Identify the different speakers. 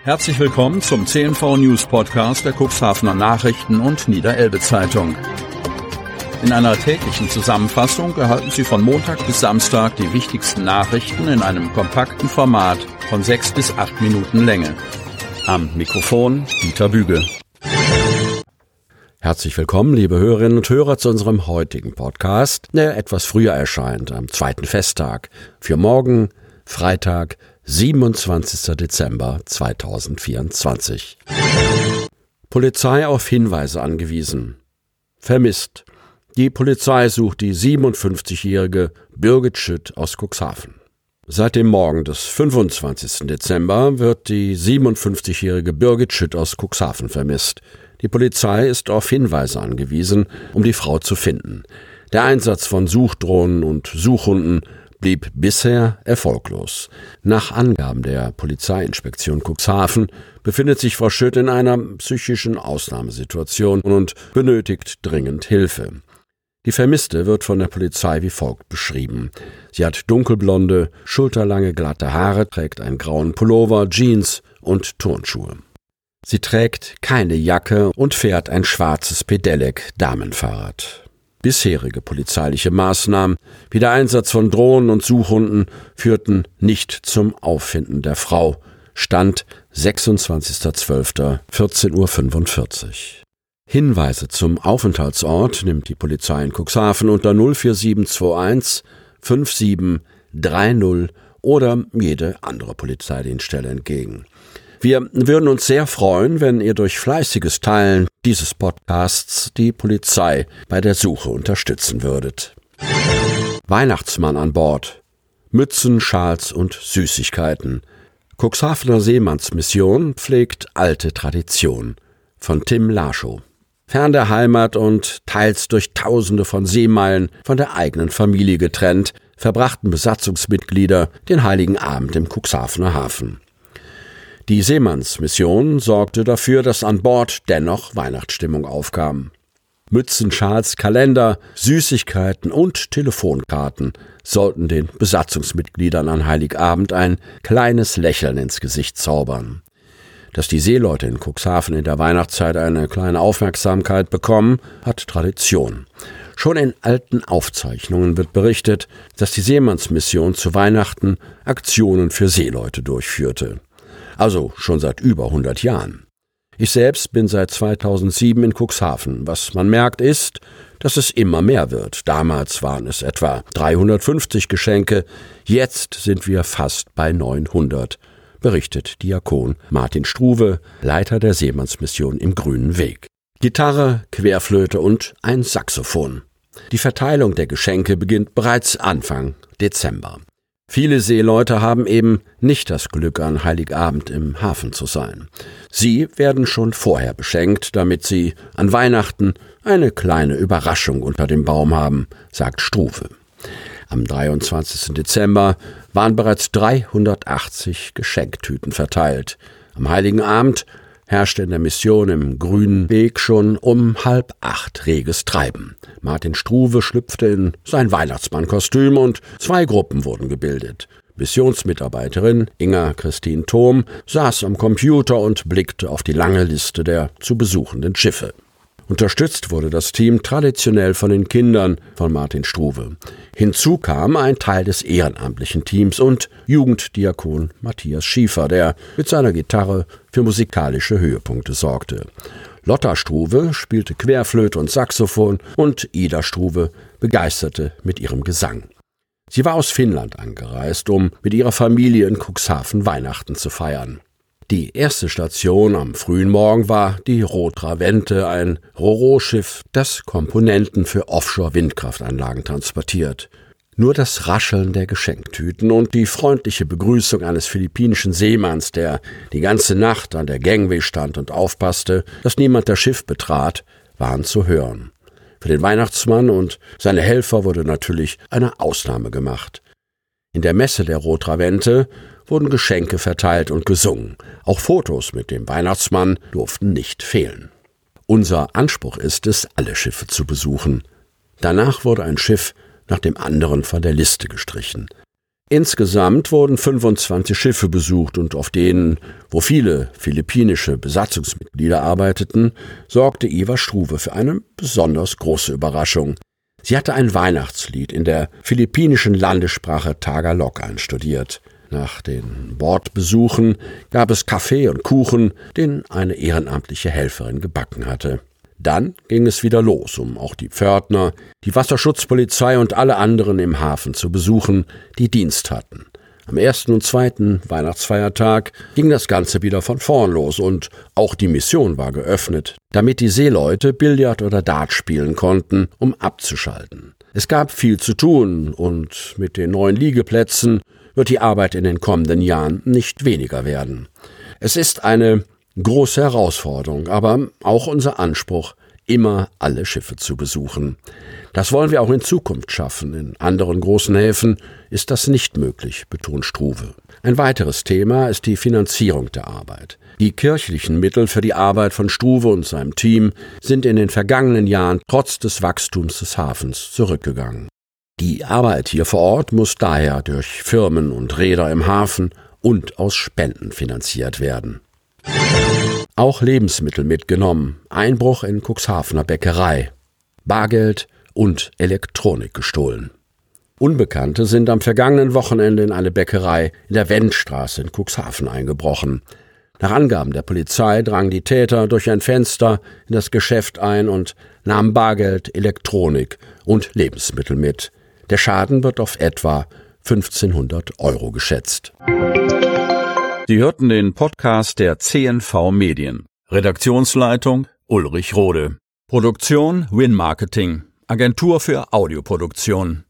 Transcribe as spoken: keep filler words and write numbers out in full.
Speaker 1: Herzlich willkommen zum C N V News Podcast der Cuxhavener Nachrichten und Niederelbe Zeitung. In einer täglichen Zusammenfassung erhalten Sie von Montag bis Samstag die wichtigsten Nachrichten in einem kompakten Format von sechs bis acht Minuten Länge. Am Mikrofon Dieter Büge.
Speaker 2: Herzlich willkommen, liebe Hörerinnen und Hörer, zu unserem heutigen Podcast, der etwas früher erscheint, am zweiten Festtag, für morgen, Freitag, siebenundzwanzigster Dezember zweitausendvierundzwanzig. Polizei auf Hinweise angewiesen. Vermisst. Die Polizei sucht die siebenundfünfzigjährige Birgit Schütt aus Cuxhaven. Seit dem Morgen des fünfundzwanzigsten Dezember wird die siebenundfünfzigjährige Birgit Schütt aus Cuxhaven vermisst. Die Polizei ist auf Hinweise angewiesen, um die Frau zu finden. Der Einsatz von Suchdrohnen und Suchhunden blieb bisher erfolglos. Nach Angaben der Polizeiinspektion Cuxhaven befindet sich Frau Schütt in einer psychischen Ausnahmesituation und benötigt dringend Hilfe. Die Vermisste wird von der Polizei wie folgt beschrieben. Sie hat dunkelblonde, schulterlange, glatte Haare, trägt einen grauen Pullover, Jeans und Turnschuhe. Sie trägt keine Jacke und fährt ein schwarzes Pedelec-Damenfahrrad. Bisherige polizeiliche Maßnahmen, wie der Einsatz von Drohnen und Suchhunden, führten nicht zum Auffinden der Frau. Stand sechsundzwanzigster zwölfter vierzehn Uhr fünfundvierzig. Hinweise zum Aufenthaltsort nimmt die Polizei in Cuxhaven unter null vier sieben zwei eins fünf sieben drei null oder jede andere Polizeidienststelle entgegen. Wir würden uns sehr freuen, wenn ihr durch fleißiges Teilen dieses Podcasts die Polizei bei der Suche unterstützen würdet. Weihnachtsmann an Bord. Mützen, Schals und Süßigkeiten. Cuxhavener Seemannsmission pflegt alte Tradition. Von Tim Laschow. Fern der Heimat und teils durch Tausende von Seemeilen von der eigenen Familie getrennt, verbrachten Besatzungsmitglieder den Heiligen Abend im Cuxhavener Hafen. Die Seemannsmission sorgte dafür, dass an Bord dennoch Weihnachtsstimmung aufkam. Mützen, Schals, Kalender, Süßigkeiten und Telefonkarten sollten den Besatzungsmitgliedern an Heiligabend ein kleines Lächeln ins Gesicht zaubern. Dass die Seeleute in Cuxhaven in der Weihnachtszeit eine kleine Aufmerksamkeit bekommen, hat Tradition. Schon in alten Aufzeichnungen wird berichtet, dass die Seemannsmission zu Weihnachten Aktionen für Seeleute durchführte. Also schon seit über hundert Jahren. Ich selbst bin seit zweitausendsieben in Cuxhaven. Was man merkt ist, dass es immer mehr wird. Damals waren es etwa dreihundertfünfzig Geschenke, jetzt sind wir fast bei neunhundert, berichtet Diakon Martin Struve, Leiter der Seemannsmission im Grünen Weg. Gitarre, Querflöte und ein Saxophon. Die Verteilung der Geschenke beginnt bereits Anfang Dezember. Viele Seeleute haben eben nicht das Glück, an Heiligabend im Hafen zu sein. Sie werden schon vorher beschenkt, damit sie an Weihnachten eine kleine Überraschung unter dem Baum haben, sagt Struve. Am dreiundzwanzigsten Dezember waren bereits dreihundertachtzig Geschenktüten verteilt. Am Heiligen Abend herrschte in der Mission im Grünen Weg schon um halb acht reges Treiben. Martin Struve schlüpfte in sein Weihnachtsmannkostüm und zwei Gruppen wurden gebildet. Missionsmitarbeiterin Inga Christine Thom saß am Computer und blickte auf die lange Liste der zu besuchenden Schiffe. Unterstützt wurde das Team traditionell von den Kindern von Martin Struve. Hinzu kam ein Teil des ehrenamtlichen Teams und Jugenddiakon Matthias Schiefer, der mit seiner Gitarre für musikalische Höhepunkte sorgte. Lotta Struve spielte Querflöte und Saxophon und Ida Struve begeisterte mit ihrem Gesang. Sie war aus Finnland angereist, um mit ihrer Familie in Cuxhaven Weihnachten zu feiern. Die erste Station am frühen Morgen war die Rotravente, ein Ro-Ro-Schiff, das Komponenten für Offshore-Windkraftanlagen transportiert. Nur das Rascheln der Geschenktüten und die freundliche Begrüßung eines philippinischen Seemanns, der die ganze Nacht an der Gangway stand und aufpasste, dass niemand das Schiff betrat, waren zu hören. Für den Weihnachtsmann und seine Helfer wurde natürlich eine Ausnahme gemacht. In der Messe der Rotravente wurden Geschenke verteilt und gesungen. Auch Fotos mit dem Weihnachtsmann durften nicht fehlen. Unser Anspruch ist es, alle Schiffe zu besuchen. Danach wurde ein Schiff nach dem anderen von der Liste gestrichen. Insgesamt wurden fünfundzwanzig Schiffe besucht und auf denen, wo viele philippinische Besatzungsmitglieder arbeiteten, sorgte Eva Struve für eine besonders große Überraschung. Sie hatte ein Weihnachtslied in der philippinischen Landessprache Tagalog einstudiert. Nach den Bordbesuchen gab es Kaffee und Kuchen, den eine ehrenamtliche Helferin gebacken hatte. Dann ging es wieder los, um auch die Pförtner, die Wasserschutzpolizei und alle anderen im Hafen zu besuchen, die Dienst hatten. Am ersten und zweiten Weihnachtsfeiertag ging das Ganze wieder von vorn los und auch die Mission war geöffnet, damit die Seeleute Billard oder Dart spielen konnten, um abzuschalten. Es gab viel zu tun und mit den neuen Liegeplätzen wird die Arbeit in den kommenden Jahren nicht weniger werden. Es ist eine große Herausforderung, aber auch unser Anspruch, immer alle Schiffe zu besuchen. Das wollen wir auch in Zukunft schaffen. In anderen großen Häfen ist das nicht möglich, betont Struve. Ein weiteres Thema ist die Finanzierung der Arbeit. Die kirchlichen Mittel für die Arbeit von Struve und seinem Team sind in den vergangenen Jahren trotz des Wachstums des Hafens zurückgegangen. Die Arbeit hier vor Ort muss daher durch Firmen und Reeder im Hafen und aus Spenden finanziert werden. Auch Lebensmittel mitgenommen, Einbruch in Cuxhavener Bäckerei, Bargeld und Elektronik gestohlen. Unbekannte sind am vergangenen Wochenende in eine Bäckerei in der Wendstraße in Cuxhaven eingebrochen. Nach Angaben der Polizei drangen die Täter durch ein Fenster in das Geschäft ein und nahmen Bargeld, Elektronik und Lebensmittel mit. Der Schaden wird auf etwa fünfzehnhundert Euro geschätzt.
Speaker 1: Sie hörten den Podcast der C N V Medien. Redaktionsleitung Ulrich Rode. Produktion Win Marketing, Agentur für Audioproduktion.